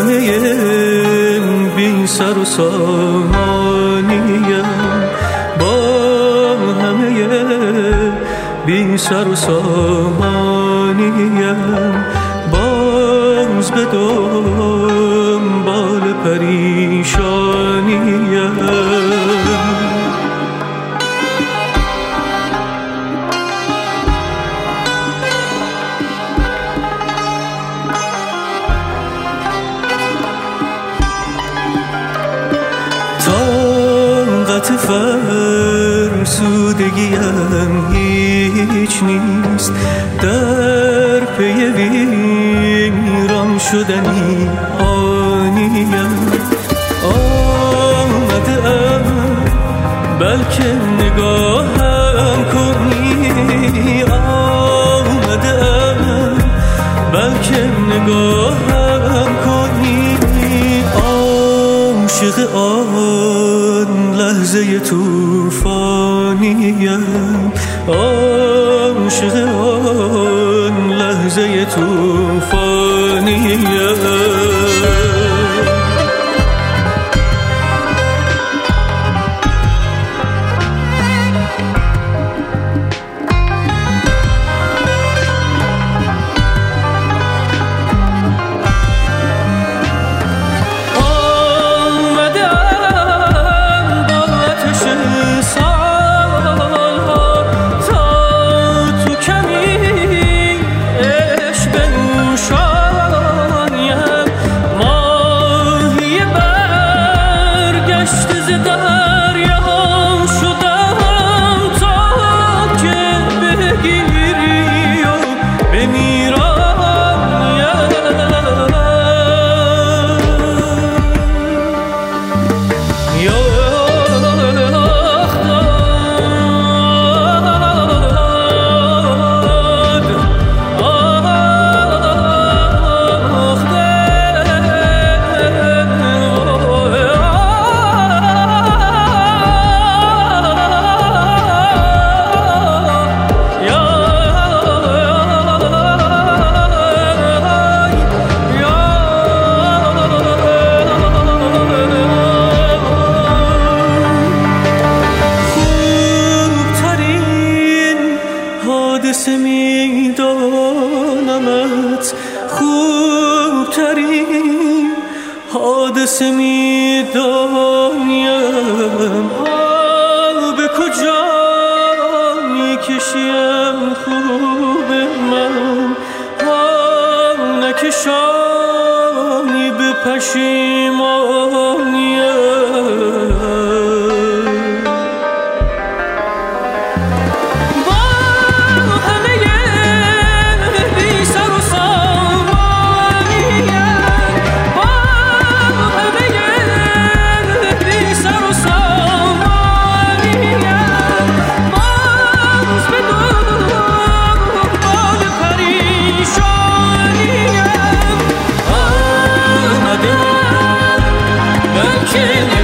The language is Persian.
همه بی سر و سامانیم، با همه بی سر و سامانیم، باز به دنبال پریشانیم. طاقت فرسودگیم هیچ نیست، در پی ویران شدنی آنیم. آمده‌ام بلکه نگاهم کنی، آمده‌ام بلکه نگاهم کنی. عاشق آن لحظه توفانیم، عاشق آن لحظه توفانیم. حادثه میدانمت، خوبترین حادثه میدانیم. به کجا میکشیم خوب من، نکشانی به پشیمانیم. Can